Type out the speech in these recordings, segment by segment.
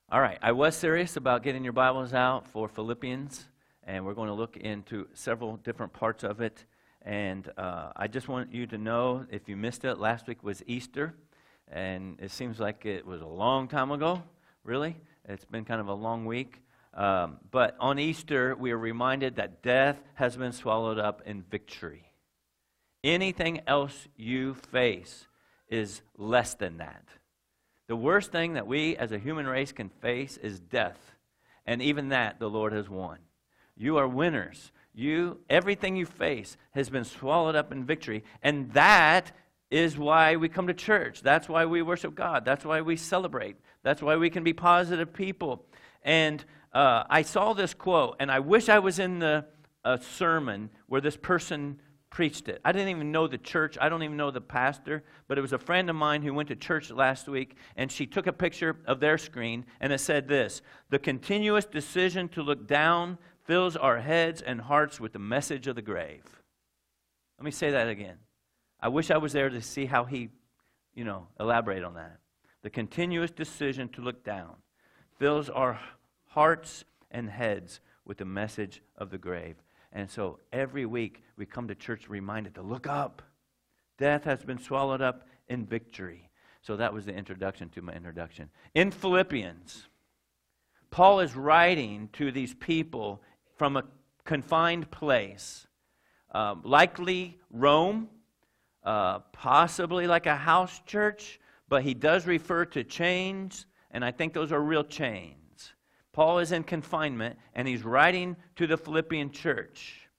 All right, I was serious about getting your Bibles out for Philippians, and we're going to look into several different parts of it. And I just want you to know, if you missed it, last week was Easter, and it seems like it was a long time ago, really. It's been kind of a long week. But on Easter, we are reminded that death has been swallowed up in victory. Anything else you face is less than that. The worst thing that we as a human race can face is death. And even that, the Lord has won. You are winners. Everything you face has been swallowed up in victory. And that is why we come to church. That's why we worship God. That's why we celebrate. That's why we can be positive people. And I saw this quote, and I wish I was in the sermon where this person preached it. I didn't even know the church. I don't even know the pastor, but it was a friend of mine who went to church last week, and she took a picture of their screen, and it said this: "The continuous decision to look down fills our heads and hearts with the message of the grave." Let me say that again. I wish I was there to see how he, elaborate on that. The continuous decision to look down fills our hearts and heads with the message of the grave. And so every week we come to church reminded to look up. Death has been swallowed up in victory. So that was the introduction to my introduction. In Philippians, Paul is writing to these people from a confined place, likely Rome, possibly like a house church, but he does refer to chains, and I think those are real chains. Paul is in confinement, and he's writing to the Philippian church.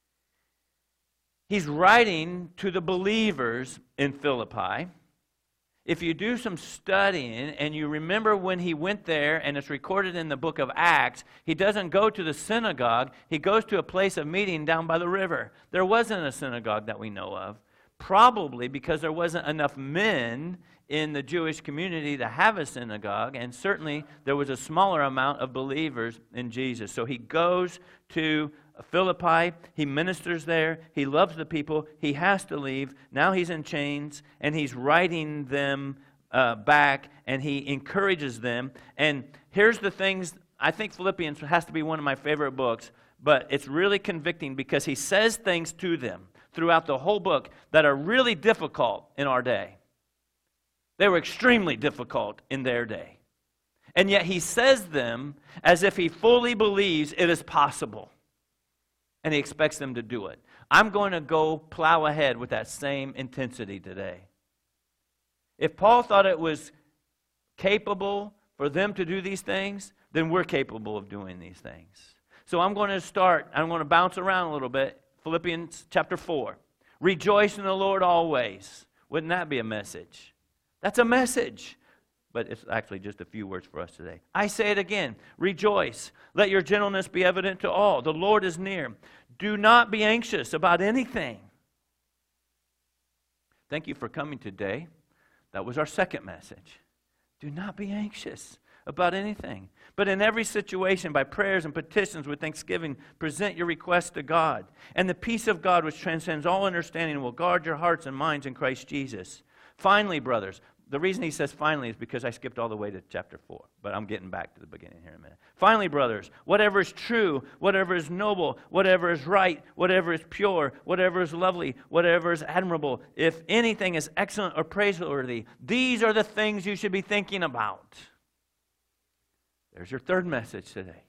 He's writing to the believers in Philippi. If you do some studying, and you remember when he went there, and it's recorded in the book of Acts, he doesn't go to the synagogue, he goes to a place of meeting down by the river. There wasn't a synagogue that we know of, probably because there wasn't enough men in the Jewish community to have a synagogue, and certainly there was a smaller amount of believers in Jesus. So he goes to Philippi, he ministers there, he loves the people, he has to leave, now he's in chains, and he's writing them back, and he encourages them. And here's the things, I think Philippians has to be one of my favorite books, but it's really convicting because he says things to them throughout the whole book that are really difficult in our day. They were extremely difficult in their day. And yet he says them as if he fully believes it is possible. And he expects them to do it. I'm going to go plow ahead with that same intensity today. If Paul thought it was capable for them to do these things, then we're capable of doing these things. So I'm going to bounce around a little bit. Philippians chapter 4. Rejoice in the Lord always. Wouldn't that be a message? That's a message. But it's actually just a few words for us today. I say it again. Rejoice. Let your gentleness be evident to all. The Lord is near. Do not be anxious about anything. Thank you for coming today. That was our second message. Do not be anxious about anything. But in every situation, by prayers and petitions with thanksgiving, present your requests to God. And the peace of God, which transcends all understanding, will guard your hearts and minds in Christ Jesus. Finally, brothers, the reason he says finally is because I skipped all the way to chapter 4, but I'm getting back to the beginning here in a minute. Finally, brothers, whatever is true, whatever is noble, whatever is right, whatever is pure, whatever is lovely, whatever is admirable, if anything is excellent or praiseworthy, these are the things you should be thinking about. There's your third message today.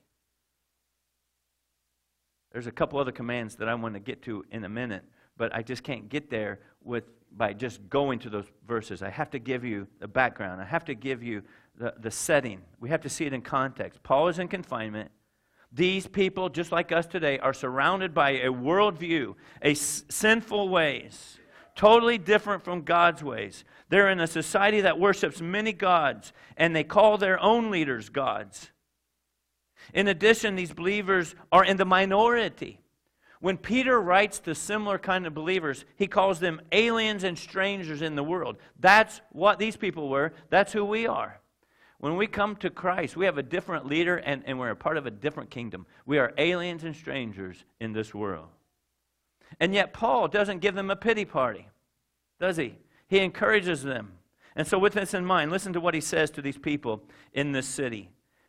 There's a couple other commands that I want to get to in a minute, but I just can't get there by just going to those verses. I have to give you the background. I have to give you the setting. We have to see it in context. Paul is in confinement. These people, just like us today, are surrounded by a worldview, sinful ways, totally different from God's ways. They're in a society that worships many gods, and they call their own leaders gods. In addition, these believers are in the minority. When Peter writes to similar kind of believers, he calls them aliens and strangers in the world. That's what these people were. That's who we are. When we come to Christ, we have a different leader, and we're a part of a different kingdom. We are aliens and strangers in this world. And yet Paul doesn't give them a pity party, does he? He encourages them. And so with this in mind, listen to what he says to these people in this city.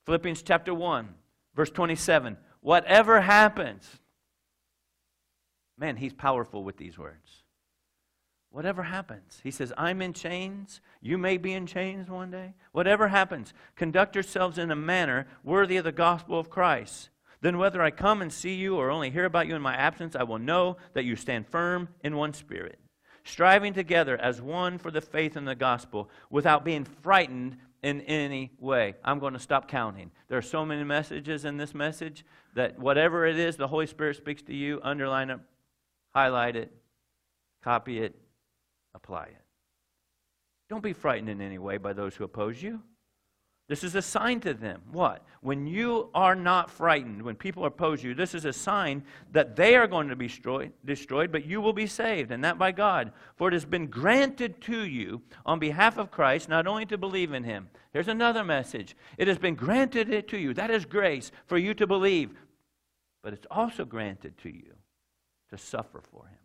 Philippians chapter 1, verse 27. Whatever happens. Man, he's powerful with these words. Whatever happens. He says, I'm in chains. You may be in chains one day. Whatever happens, conduct yourselves in a manner worthy of the gospel of Christ. Then whether I come and see you or only hear about you in my absence, I will know that you stand firm in one spirit, striving together as one for the faith in the gospel, without being frightened in any way. I'm going to stop counting. There are so many messages in this message that whatever it is the Holy Spirit speaks to you, underline it, highlight it, copy it, apply it. Don't be frightened in any way by those who oppose you. This is a sign to them. What? When you are not frightened, when people oppose you, this is a sign that they are going to be destroyed, but you will be saved, and that by God. For it has been granted to you on behalf of Christ, not only to believe in Him. Here's another message. It has been granted it to you. That is grace for you to believe. But it's also granted to you to suffer for Him.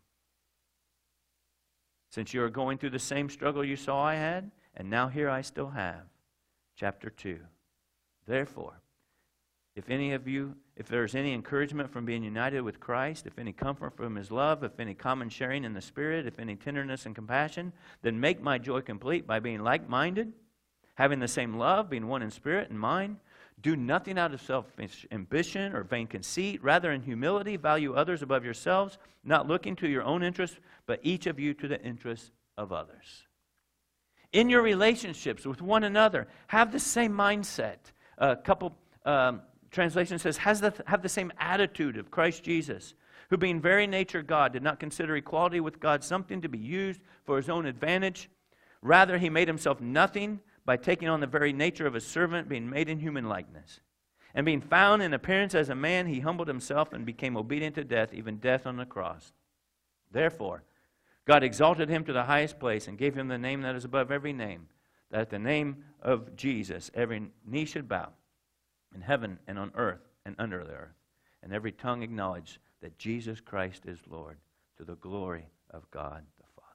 Since you are going through the same struggle you saw I had, and now here I still have. Chapter 2. Therefore, if there is any encouragement from being united with Christ, if any comfort from His love, if any common sharing in the Spirit, if any tenderness and compassion, then make my joy complete by being like-minded, having the same love, being one in spirit and mind. Do nothing out of selfish ambition or vain conceit. Rather, in humility, value others above yourselves, not looking to your own interests, but each of you to the interests of others. In your relationships with one another, have the same mindset. A couple translations says, have the same attitude of Christ Jesus, who being very nature God, did not consider equality with God something to be used for His own advantage. Rather, He made Himself nothing by taking on the very nature of a servant, being made in human likeness. And being found in appearance as a man, He humbled Himself and became obedient to death, even death on the cross. Therefore, God exalted Him to the highest place and gave Him the name that is above every name, that at the name of Jesus every knee should bow, in heaven and on earth and under the earth, and every tongue acknowledge that Jesus Christ is Lord, to the glory of God the Father.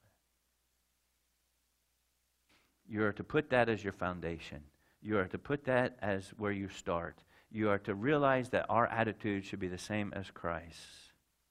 You are to put that as your foundation. You are to put that as where you start. You are to realize that our attitude should be the same as Christ's.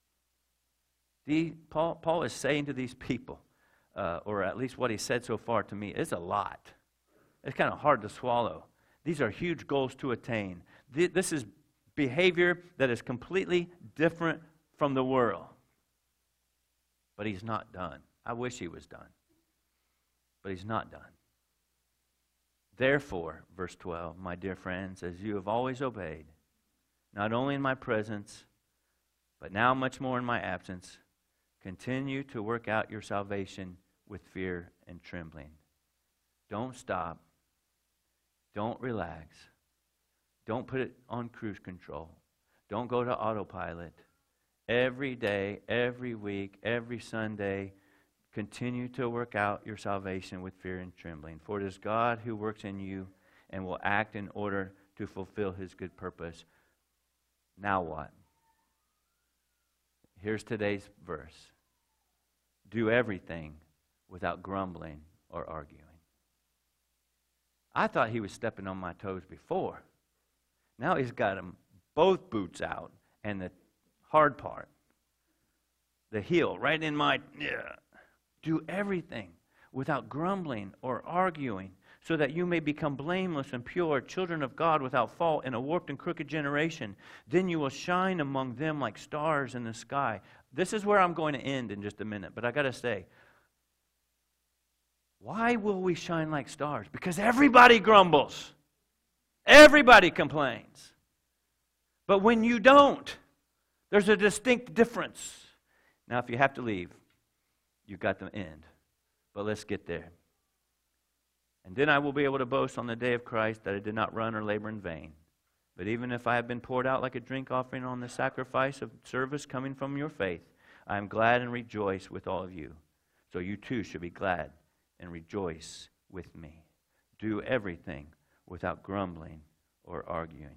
Paul is saying to these people, or at least what he said so far to me, is a lot. It's kind of hard to swallow. These are huge goals to attain. This is behavior that is completely different from the world. But he's not done. I wish he was done. But he's not done. Therefore, verse 12, my dear friends, as you have always obeyed, not only in my presence, but now much more in my absence, continue to work out your salvation with fear and trembling. Don't stop. Don't relax. Don't put it on cruise control. Don't go to autopilot. Every day, every week, every Sunday, continue to work out your salvation with fear and trembling. For it is God who works in you and will act in order to fulfill His good purpose. Now what? Here's today's verse. Do everything without grumbling or arguing. I thought he was stepping on my toes before. Now he's got them both boots out and the hard part, the heel, right in my... Do everything without grumbling or arguing, so that you may become blameless and pure, children of God without fault in a warped and crooked generation. Then you will shine among them like stars in the sky. This is where I'm going to end in just a minute, but I got to say, why will we shine like stars? Because everybody grumbles. Everybody complains. But when you don't, there's a distinct difference. Now, if you have to leave, you've got the end. But let's get there. And then I will be able to boast on the day of Christ that I did not run or labor in vain. But even if I have been poured out like a drink offering on the sacrifice of service coming from your faith, I am glad and rejoice with all of you. So you too should be glad and rejoice with me. Do everything without grumbling or arguing.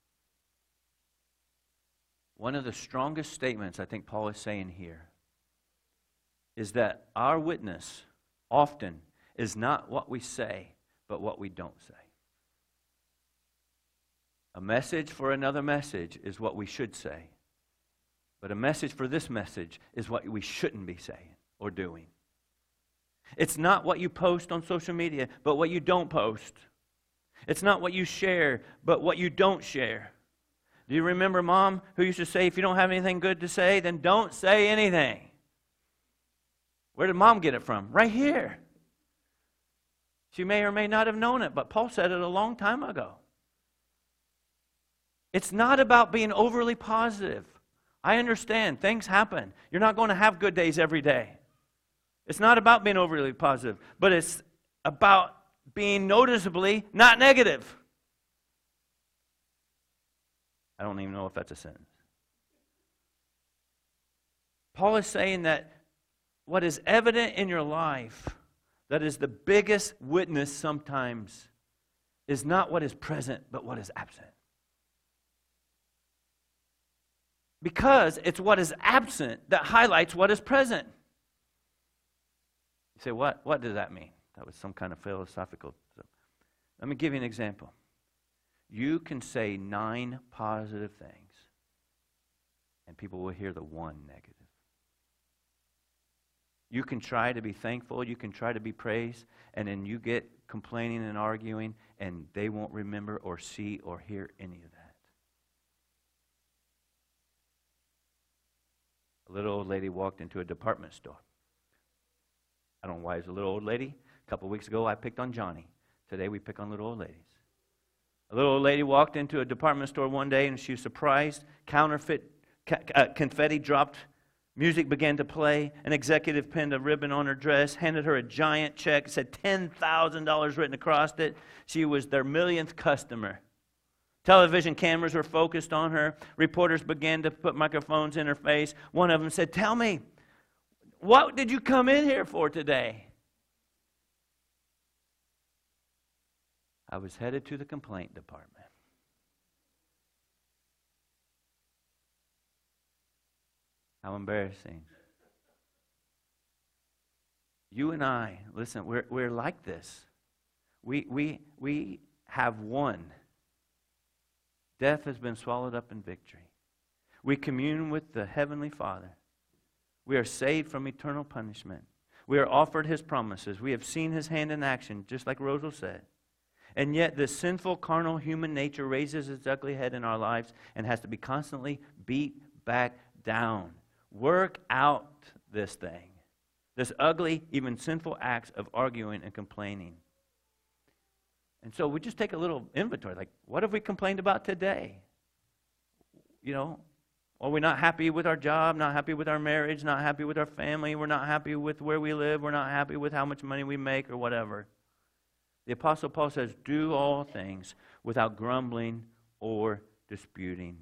One of the strongest statements I think Paul is saying here is that our witness often is not what we say, but what we don't say. A message for another message is what we should say. But a message for this message is what we shouldn't be saying or doing. It's not what you post on social media, but what you don't post. It's not what you share, but what you don't share. Do you remember Mom who used to say, if you don't have anything good to say, then don't say anything? Where did Mom get it from? Right here. She may or may not have known it, but Paul said it a long time ago. It's not about being overly positive. I understand. Things happen. You're not going to have good days every day. It's not about being overly positive, but it's about being noticeably not negative. I don't even know if that's a sentence. Paul is saying that what is evident in your life, that is the biggest witness sometimes, is not what is present, but what is absent. Because it's what is absent that highlights what is present. You say, what does that mean? That was some kind of philosophical. Let me give you an example. You can say 9 positive things, and people will hear the 1 negative. You can try to be thankful, you can try to be praised, and then you get complaining and arguing, and they won't remember or see or hear any of that. A little old lady walked into a department store. I don't know why it's a little old lady. A couple weeks ago, I picked on Johnny. Today, we pick on little old ladies. A little old lady walked into a department store one day, and she was surprised. Counterfeit confetti dropped. Music began to play. An executive pinned a ribbon on her dress, handed her a giant check, said $10,000 written across it. She was their millionth customer. Television cameras were focused on her. Reporters began to put microphones in her face. One of them said, "Tell me, what did you come in here for today?" I was headed to the complaint department. How embarrassing. You and I, listen, we're like this. We have won. Death has been swallowed up in victory. We commune with the Heavenly Father. We are saved from eternal punishment. We are offered His promises. We have seen His hand in action, just like Rosal said. And yet this sinful, carnal, human nature raises its ugly head in our lives and has to be constantly beat back down. Work out this thing. This ugly, even sinful acts of arguing and complaining. And so we just take a little inventory. Like, what have we complained about today? You know, are we not happy with our job, not happy with our marriage, not happy with our family, we're not happy with where we live, we're not happy with how much money we make or whatever. The Apostle Paul says, do all things without grumbling or disputing.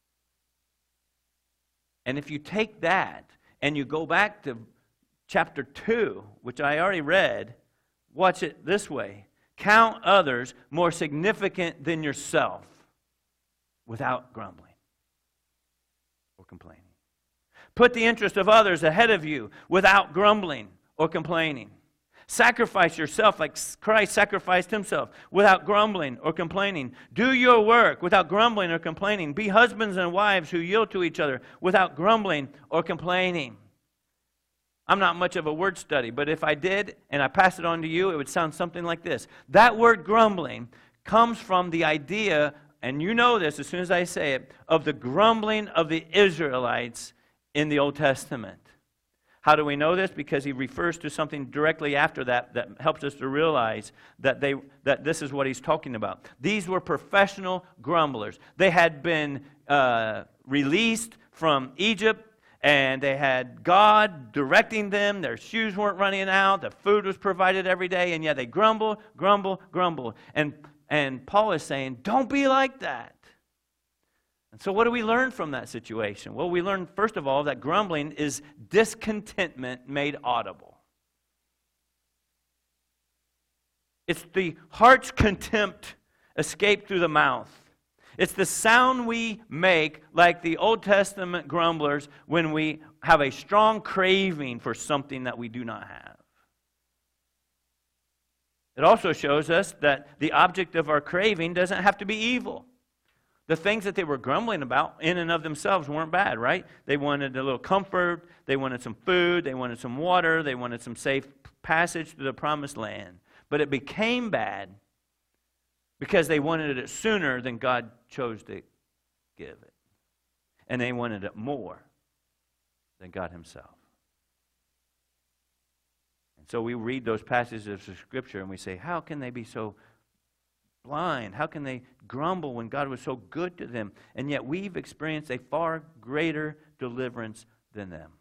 And if you take that and you go back to chapter 2, which I already read, watch it this way. Count others more significant than yourself without grumbling or complaining. Put the interest of others ahead of you without grumbling or complaining. Sacrifice yourself like Christ sacrificed Himself without grumbling or complaining. Do your work without grumbling or complaining. Be husbands and wives who yield to each other without grumbling or complaining. I'm not much of a word study, but if I did and I pass it on to you, it would sound something like this. That word grumbling comes from the idea, and you know this as soon as I say it, of the grumbling of the Israelites in the Old Testament. How do we know this? Because he refers to something directly after that that helps us to realize that this is what he's talking about. These were professional grumblers. They had been released from Egypt, and they had God directing them. Their shoes weren't running out. The food was provided every day, and yet they grumble. And Paul is saying, don't be like that. And so what do we learn from that situation? Well, we learn, first of all, that grumbling is discontentment made audible. It's the heart's contempt escaped through the mouth. It's the sound we make like the Old Testament grumblers when we have a strong craving for something that we do not have. It also shows us that the object of our craving doesn't have to be evil. The things that they were grumbling about in and of themselves weren't bad, right? They wanted a little comfort, they wanted some food, they wanted some water, they wanted some safe passage to the promised land. But it became bad because they wanted it sooner than God chose to give it. And they wanted it more than God himself. And so we read those passages of Scripture and we say, how can they be so blind? How can they grumble when God was so good to them? And yet we've experienced a far greater deliverance than them.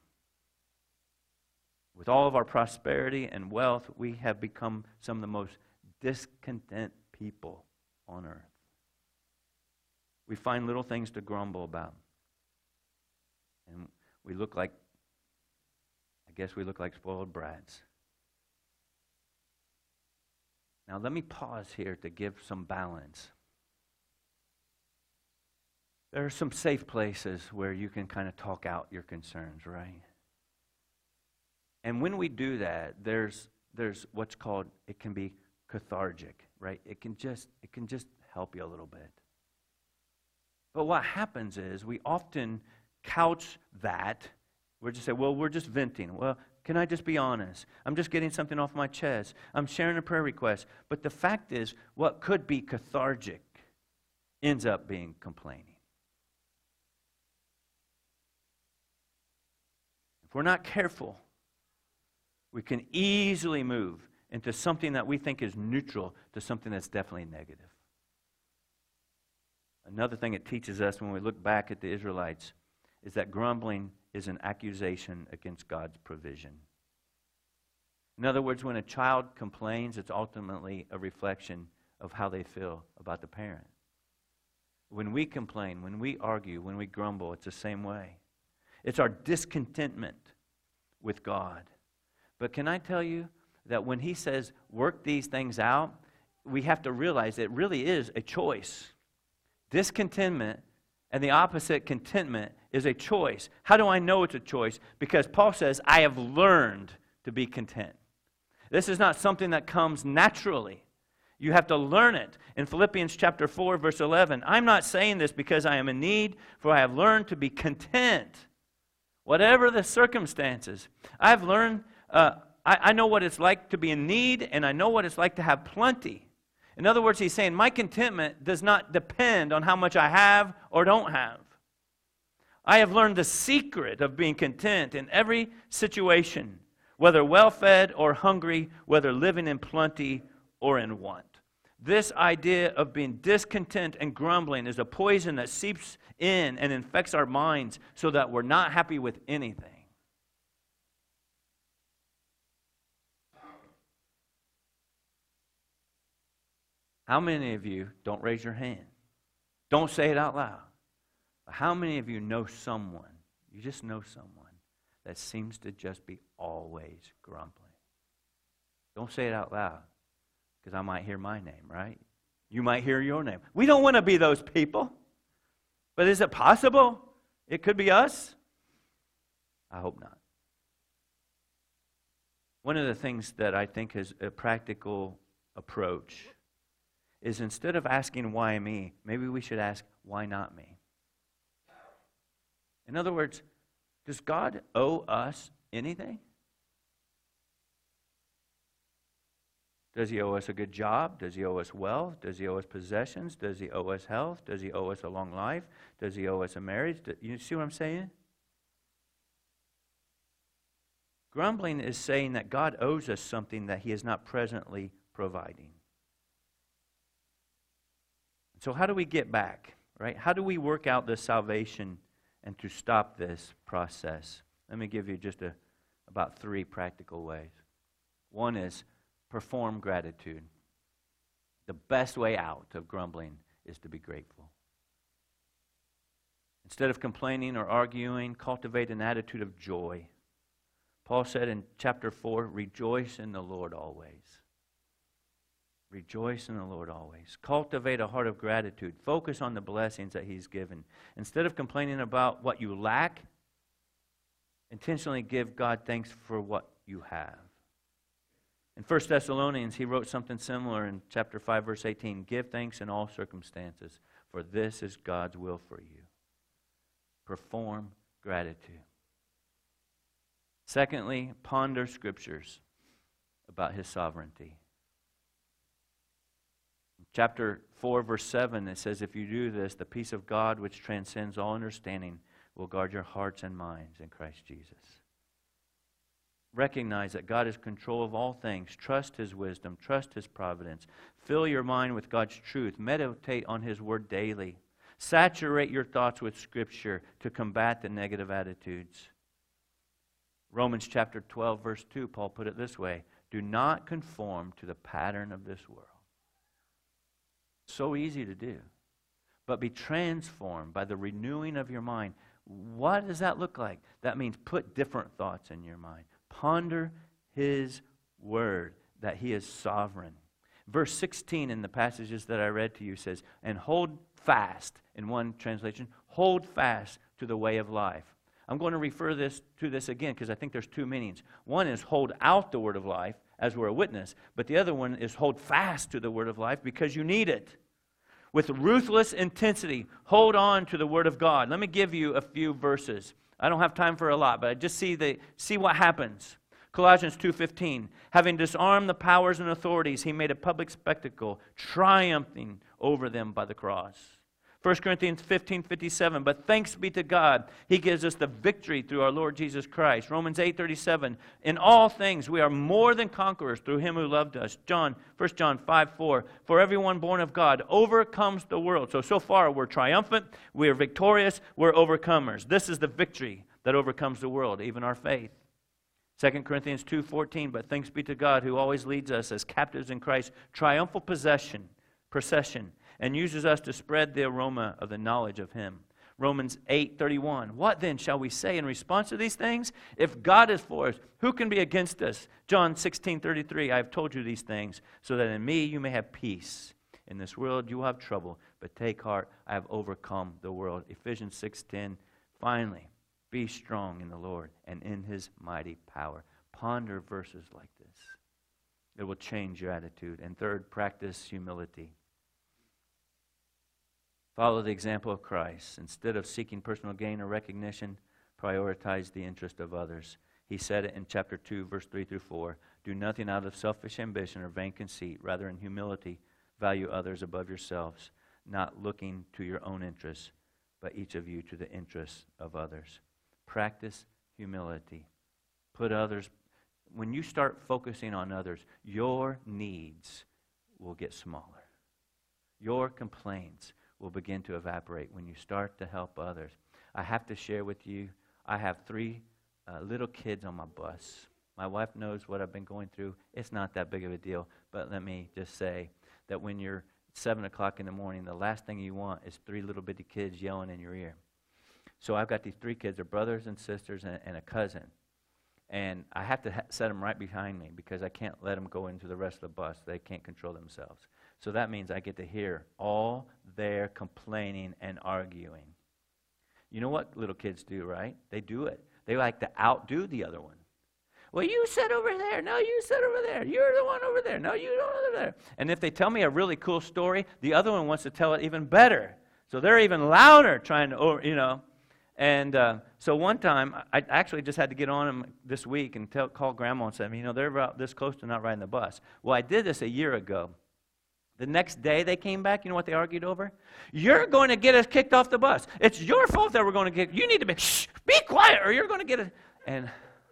With all of our prosperity and wealth, we have become some of the most discontent people on earth. We find little things to grumble about. And we look like, I guess we look like spoiled brats. Now let me pause here to give some balance. There are some safe places where you can kind of talk out your concerns, right? And when we do that, there's what's called, it can be cathartic, right? It can just help you a little bit. But what happens is we often couch that. We're just saying, well, we're just venting. Well, can I just be honest? I'm just getting something off my chest. I'm sharing a prayer request. But the fact is, what could be cathartic ends up being complaining. If we're not careful, we can easily move into something that we think is neutral to something that's definitely negative. Another thing it teaches us when we look back at the Israelites is that grumbling is an accusation against God's provision. In other words, when a child complains, it's ultimately a reflection of how they feel about the parent. When we complain, when we argue, when we grumble, it's the same way. It's our discontentment with God. But can I tell you that when he says, work these things out, we have to realize it really is a choice. Discontentment and the opposite, contentment, is a choice. How do I know it's a choice? Because Paul says, I have learned to be content. This is not something that comes naturally. You have to learn it. In Philippians chapter 4, verse 11, I'm not saying this because I am in need, for I have learned to be content. Whatever the circumstances, I've learned, I know what it's like to be in need, and I know what it's like to have plenty. In other words, he's saying, my contentment does not depend on how much I have or don't have. I have learned the secret of being content in every situation, whether well-fed or hungry, whether living in plenty or in want. This idea of being discontent and grumbling is a poison that seeps in and infects our minds so that we're not happy with anything. How many of you, don't raise your hand, don't say it out loud, but how many of you know someone, you just know someone, that seems to just be always grumbling? Don't say it out loud, because I might hear my name, right? You might hear your name. We don't want to be those people. But is it possible? It could be us? I hope not. One of the things that I think is a practical approach is instead of asking why me, maybe we should ask why not me. In other words, does God owe us anything? Does he owe us a good job? Does he owe us wealth? Does he owe us possessions? Does he owe us health? Does he owe us a long life? Does he owe us a marriage? You see what I'm saying? Grumbling is saying that God owes us something that he is not presently providing. So how do we get back, right? How do we work out this salvation and to stop this process? Let me give you just about 3 practical ways. One is perform gratitude. The best way out of grumbling is to be grateful. Instead of complaining or arguing, cultivate an attitude of joy. Paul said in chapter 4, rejoice in the Lord always. Rejoice in the Lord always. Cultivate a heart of gratitude. Focus on the blessings that he's given. Instead of complaining about what you lack, intentionally give God thanks for what you have. In 1 Thessalonians, he wrote something similar in chapter 5, verse 18. Give thanks in all circumstances, for this is God's will for you. Perform gratitude. Secondly, ponder scriptures about his sovereignty. Chapter 4, verse 7, it says, if you do this, the peace of God, which transcends all understanding, will guard your hearts and minds in Christ Jesus. Recognize that God is in control of all things. Trust his wisdom. Trust his providence. Fill your mind with God's truth. Meditate on his word daily. Saturate your thoughts with Scripture to combat the negative attitudes. Romans chapter 12, verse 2, Paul put it this way, do not conform to the pattern of this world. So easy to do. But be transformed by the renewing of your mind. What does that look like? That means put different thoughts in your mind. Ponder his word, that he is sovereign. Verse 16 in the passages that I read to you says, and hold fast, in one translation, hold fast to the way of life. I'm going to refer to this again because I think there's two meanings. One is hold out the word of life as we're a witness, but the other one is hold fast to the word of life because you need it. With ruthless intensity, hold on to the word of God. Let me give you a few verses. I don't have time for a lot, but I just see what happens. Colossians 2:15, having disarmed the powers and authorities, he made a public spectacle, triumphing over them by the cross. 1 Corinthians 15:57, but thanks be to God, he gives us the victory through our Lord Jesus Christ. Romans 8:37, in all things we are more than conquerors through him who loved us. 1 John 5:4, for everyone born of God overcomes the world. So far we're triumphant, we are victorious, we're overcomers. This is the victory that overcomes the world, even our faith. 2 Corinthians 2:14, but thanks be to God who always leads us as captives in Christ's triumphal procession, and uses us to spread the aroma of the knowledge of him. Romans 8:31, what then shall we say in response to these things? If God is for us, who can be against us? John 16:33, I have told you these things, so that in me you may have peace. In this world you will have trouble, but take heart, I have overcome the world. Ephesians 6:10, finally, be strong in the Lord and in his mighty power. Ponder verses like this. It will change your attitude. And third, practice humility. Follow the example of Christ. Instead of seeking personal gain or recognition, prioritize the interest of others. He said it in chapter 2, verse 3 through 4. Do nothing out of selfish ambition or vain conceit. Rather, in humility, value others above yourselves, not looking to your own interests, but each of you to the interests of others. Practice humility. When you start focusing on others, your needs will get smaller. Your complaints will begin to evaporate when you start to help others. I have to share with you, I have 3 little kids on my bus. My wife knows what I've been going through. It's not that big of a deal, but let me just say that when you're 7 o'clock in the morning, the last thing you want is 3 little bitty kids yelling in your ear. So I've got these 3 kids, they're brothers and sisters and a cousin. And I have to set them right behind me because I can't let them go into the rest of the bus. They can't control themselves. So that means I get to hear all their complaining and arguing. You know what little kids do, right? They do it. They like to outdo the other one. Well, you sit over there. No, you sit over there. You're the one over there. No, you don't over there. And if they tell me a really cool story, the other one wants to tell it even better. So they're even louder trying to, And so one time, I actually just had to get on them this week and call Grandma and say, they're about this close to not riding the bus. Well, I did this a year ago. The next day they came back, you know what they argued over? You're going to get us kicked off the bus. It's your fault that we're going to get, you need to be quiet or you're going to get it. And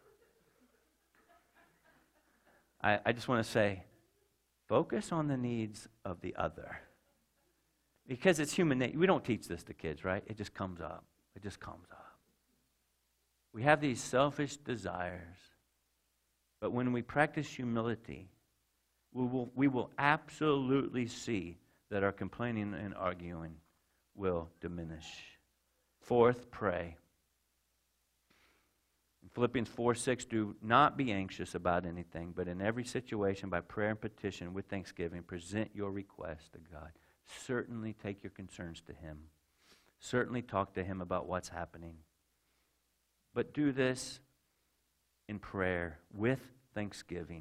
I just want to say, focus on the needs of the other. Because it's human nature. We don't teach this to kids, right? It just comes up. It just comes up. We have these selfish desires. But when we practice humility, we will absolutely see that our complaining and arguing will diminish. Fourth, pray. In Philippians 4:6, do not be anxious about anything, but in every situation by prayer and petition with thanksgiving, present your request to God. Certainly take your concerns to him. Certainly talk to him about what's happening. But do this in prayer with thanksgiving.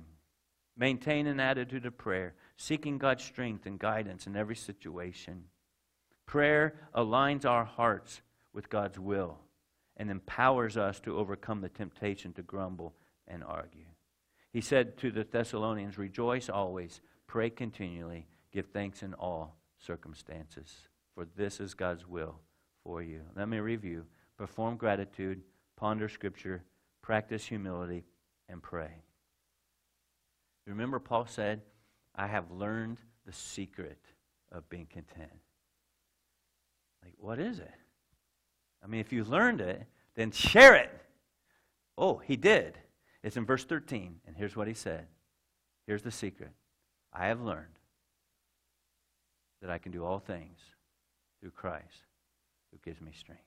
Maintain an attitude of prayer, seeking God's strength and guidance in every situation. Prayer aligns our hearts with God's will and empowers us to overcome the temptation to grumble and argue. He said to the Thessalonians, "Rejoice always, pray continually, give thanks in all circumstances, for this is God's will for you." Let me review. Perform gratitude, ponder Scripture, practice humility, and pray. Remember, Paul said, "I have learned the secret of being content." Like, what is it? I mean, if you learned it, then share it. Oh, he did. It's in verse 13, and here's what he said. Here's the secret. "I have learned that I can do all things through Christ who gives me strength."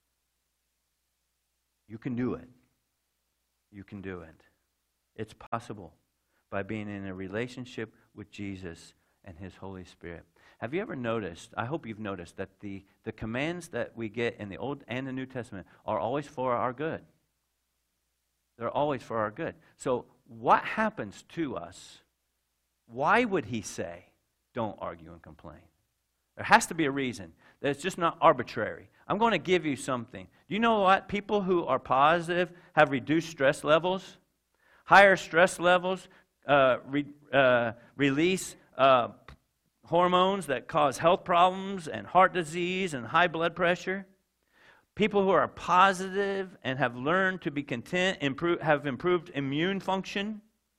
You can do it. You can do it. It's possible by being in a relationship with Jesus and His Holy Spirit. Have you ever noticed, I hope you've noticed, that the commands that we get in the Old and the New Testament are always for our good? They're always for our good. So what happens to us? Why would He say, don't argue and complain? There has to be a reason. That it's just not arbitrary. I'm going to give you something. Do you know what? People who are positive have reduced stress levels. Higher stress levels release hormones that cause health problems and heart disease and high blood pressure. People who are positive and have learned to be content have improved immune function.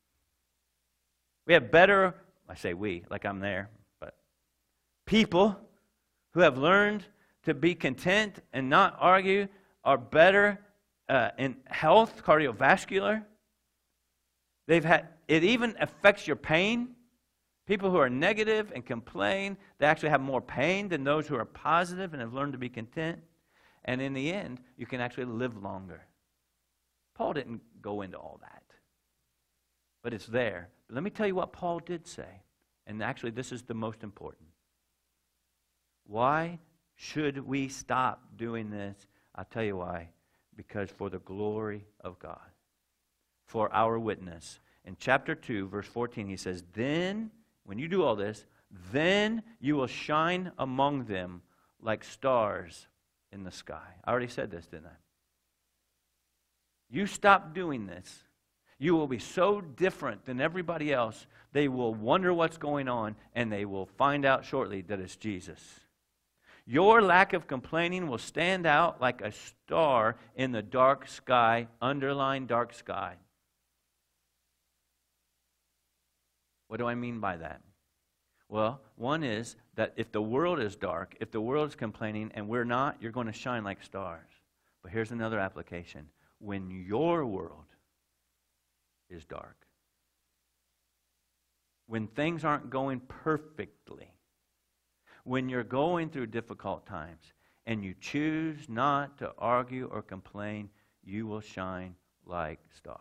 We have better, I say we, like I'm there, but people who have learned to be content and not argue are better in health, cardiovascular. It even affects your pain. People who are negative and complain, they actually have more pain than those who are positive and have learned to be content. And in the end, you can actually live longer. Paul didn't go into all that. But it's there. But let me tell you what Paul did say. And actually, this is the most important. Why should we stop doing this? I'll tell you why. Because for the glory of God. For our witness. In chapter 2, verse 14, he says, "Then, when you do all this, then you will shine among them like stars in the sky." I already said this, didn't I? You stop doing this, you will be so different than everybody else, they will wonder what's going on, and they will find out shortly that it's Jesus. Your lack of complaining will stand out like a star in the dark sky, underline dark sky. What do I mean by that? Well, one is that if the world is dark, if the world is complaining and we're not, you're going to shine like stars. But here's another application. When your world is dark, when things aren't going perfectly, when you're going through difficult times and you choose not to argue or complain, you will shine like stars.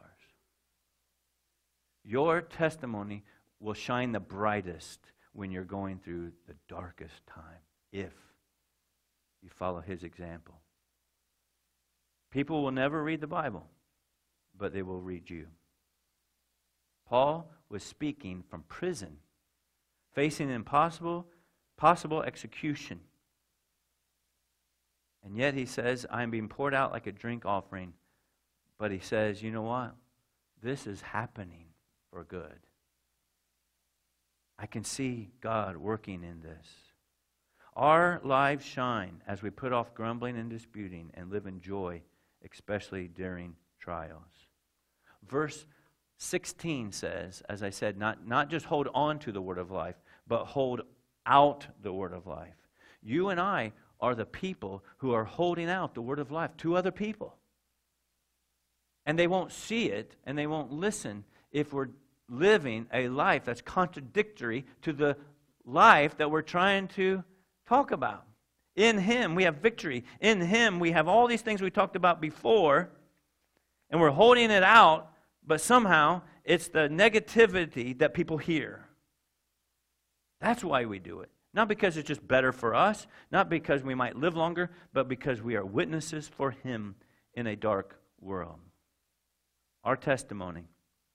Your testimony will shine the brightest when you're going through the darkest time, if you follow His example. People will never read the Bible, but they will read you. Paul was speaking from prison, facing possible execution. And yet he says, "I'm being poured out like a drink offering." But he says, you know what? This is happening for good. I can see God working in this. Our lives shine as we put off grumbling and disputing and live in joy, especially during trials. Verse 16 says, as I said, not just hold on to the word of life, but hold out the word of life. You and I are the people who are holding out the word of life to other people. And they won't see it and they won't listen if we're living a life that's contradictory to the life that we're trying to talk about. In Him we have victory. In Him we have all these things we talked about before, and we're holding it out, but somehow it's the negativity that people hear. That's why we do it. Not because it's just better for us, not because we might live longer, but because we are witnesses for Him in a dark world. Our testimony.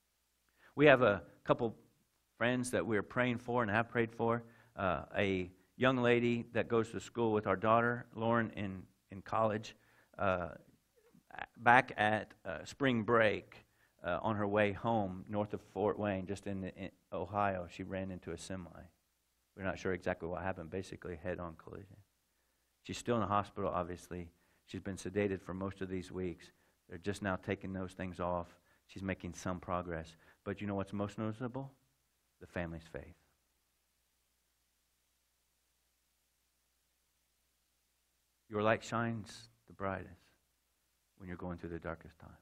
We have a couple friends that we're praying for and have prayed for. A young lady that goes to school with our daughter, Lauren, in college, back at spring break on her way home north of Fort Wayne, just in Ohio, she ran into a semi. We're not sure exactly what happened, basically head-on collision. She's still in the hospital, obviously. She's been sedated for most of these weeks. They're just now taking those things off. She's making some progress. But you know what's most noticeable? The family's faith. Your light shines the brightest when you're going through the darkest time.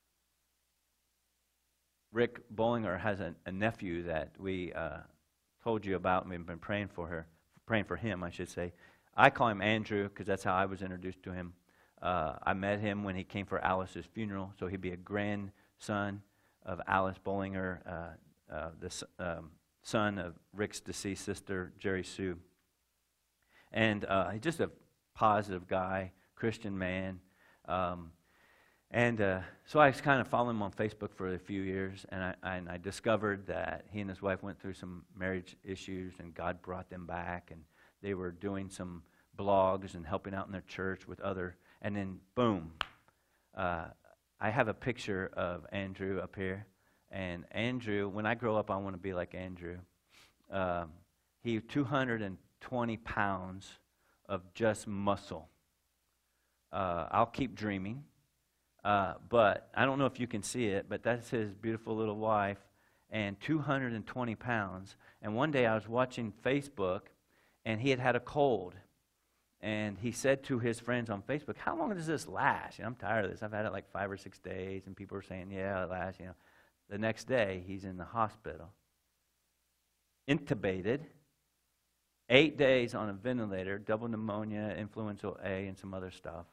Rick Bollinger has a nephew that we told you about, and we've been praying for him, I should say. I call him Andrew because that's how I was introduced to him. I met him when he came for Alice's funeral, so he'd be a grandson of Alice Bollinger, the son of Rick's deceased sister, Jerry Sue. And he's just a positive guy, Christian man. So I was kind of following him on Facebook for a few years, and I discovered that he and his wife went through some marriage issues, and God brought them back, and they were doing some blogs and helping out in their church with other, and then boom. I have a picture of Andrew up here, and Andrew, when I grow up, I want to be like Andrew. He 220 pounds of just muscle. I'll keep dreaming. But I don't know if you can see it, but that's his beautiful little wife, and 220 pounds. And one day I was watching Facebook, and he had a cold. And he said to his friends on Facebook, how long does this last? I'm tired of this. I've had it like 5 or 6 days, and people are saying, yeah, it lasts. The next day, he's in the hospital, intubated, 8 days on a ventilator, double pneumonia, influenza A, and some other stuff.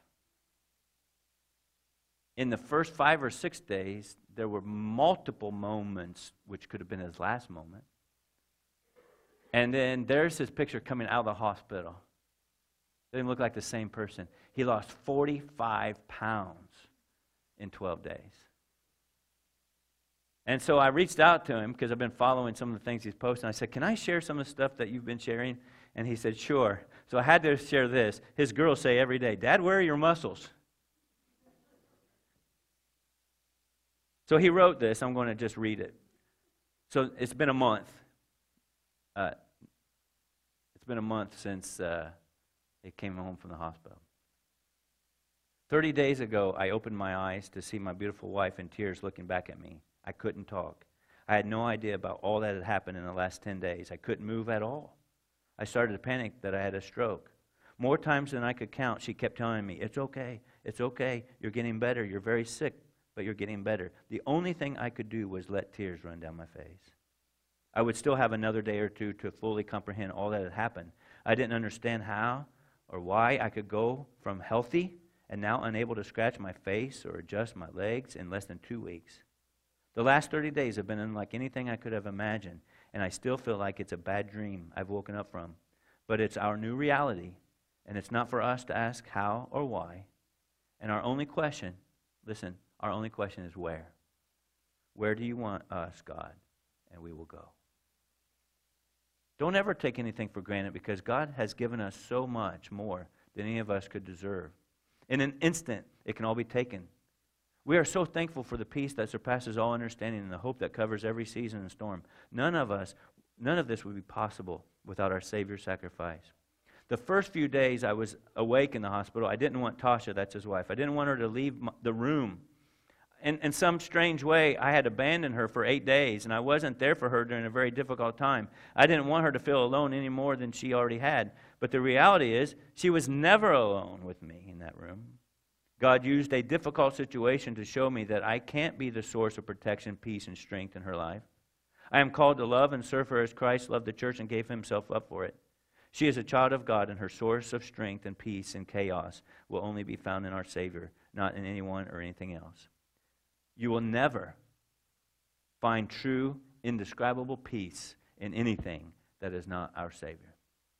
In the first 5 or 6 days, there were multiple moments, which could have been his last moment. And then there's his picture coming out of the hospital. Doesn't look like the same person. He lost 45 pounds in 12 days. And so I reached out to him because I've been following some of the things he's posting. I said, can I share some of the stuff that you've been sharing? And he said, sure. So I had to share this. His girls say every day, Dad, where are your muscles? So he wrote this. I'm going to just read it. So it's been a month. It's been a month since he came home from the hospital. 30 days ago, I opened my eyes to see my beautiful wife in tears looking back at me. I couldn't talk. I had no idea about all that had happened in the last 10 days. I couldn't move at all. I started to panic that I had a stroke. More times than I could count, she kept telling me, it's okay, you're getting better, you're very sick, but you're getting better. The only thing I could do was let tears run down my face. I would still have another day or two to fully comprehend all that had happened. I didn't understand how or why I could go from healthy and now unable to scratch my face or adjust my legs in less than 2 weeks. The last 30 days have been unlike anything I could have imagined, and I still feel like it's a bad dream I've woken up from. But it's our new reality, and it's not for us to ask how or why. And our only question, listen, our only question is where. Where do you want us, God? And we will go. Don't ever take anything for granted because God has given us so much more than any of us could deserve. In an instant, it can all be taken. We are so thankful for the peace that surpasses all understanding and the hope that covers every season and storm. None of this would be possible without our Savior's sacrifice. The first few days I was awake in the hospital, I didn't want Tasha, that's his wife, I didn't want her to leave the room. In some strange way, I had abandoned her for 8 days, and I wasn't there for her during a very difficult time. I didn't want her to feel alone any more than she already had. But the reality is, she was never alone with me in that room. God used a difficult situation to show me that I can't be the source of protection, peace, and strength in her life. I am called to love and serve her as Christ loved the church and gave himself up for it. She is a child of God, and her source of strength and peace in chaos will only be found in our Savior, not in anyone or anything else. You will never find true, indescribable peace in anything that is not our Savior.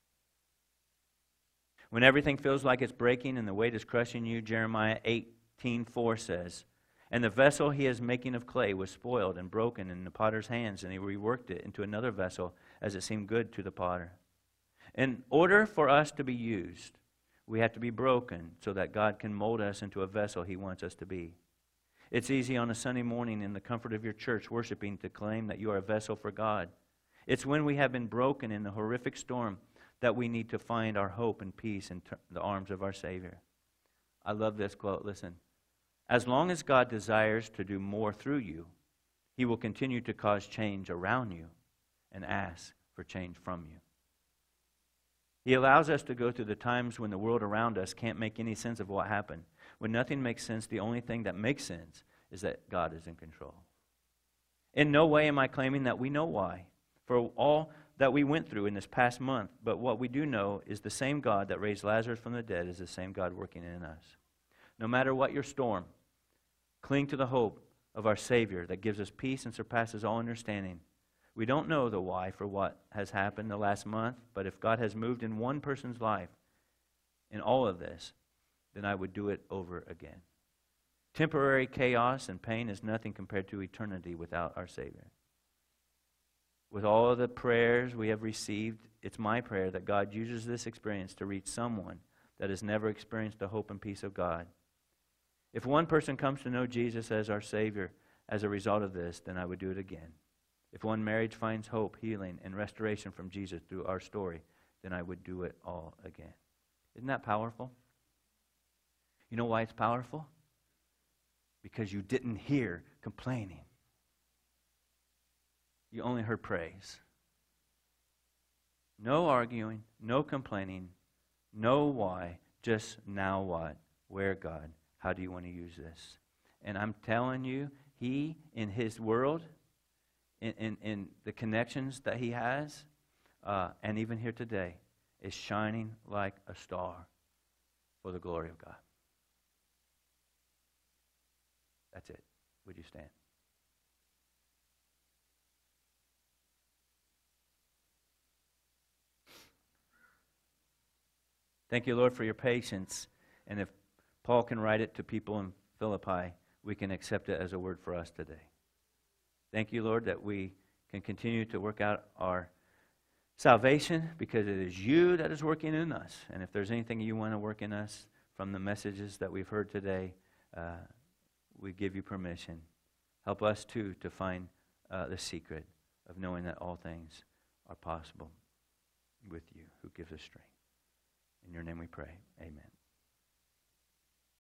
When everything feels like it's breaking and the weight is crushing you, Jeremiah 18:4 says, and the vessel he is making of clay was spoiled and broken in the potter's hands, and he reworked it into another vessel as it seemed good to the potter. In order for us to be used, we have to be broken so that God can mold us into a vessel He wants us to be. It's easy on a Sunday morning in the comfort of your church worshiping to claim that you are a vessel for God. It's when we have been broken in the horrific storm that we need to find our hope and peace in the arms of our Savior. I love this quote. Listen. As long as God desires to do more through you, He will continue to cause change around you and ask for change from you. He allows us to go through the times when the world around us can't make any sense of what happened. When nothing makes sense, the only thing that makes sense is that God is in control. In no way am I claiming that we know why, for all that we went through in this past month, but what we do know is the same God that raised Lazarus from the dead is the same God working in us. No matter what your storm, cling to the hope of our Savior that gives us peace and surpasses all understanding. We don't know the why for what has happened the last month, but if God has moved in one person's life in all of this, then I would do it over again. Temporary chaos and pain is nothing compared to eternity without our Savior. With all of the prayers we have received, it's my prayer that God uses this experience to reach someone that has never experienced the hope and peace of God. If one person comes to know Jesus as our Savior as a result of this, then I would do it again. If one marriage finds hope, healing, and restoration from Jesus through our story, then I would do it all again. Isn't that powerful? You know why it's powerful? Because you didn't hear complaining. You only heard praise. No arguing, no complaining, no why, just now what, where God, how do you want to use this? And I'm telling you, He, in His world, in the connections that He has, and even here today, is shining like a star for the glory of God. That's it. Would you stand? Thank you, Lord, for your patience. And if Paul can write it to people in Philippi, we can accept it as a word for us today. Thank you, Lord, that we can continue to work out our salvation because it is you that is working in us. And if there's anything you want to work in us from the messages that we've heard today, we give you permission. Help us, too, to find the secret of knowing that all things are possible with you who gives us strength. In your name we pray. Amen.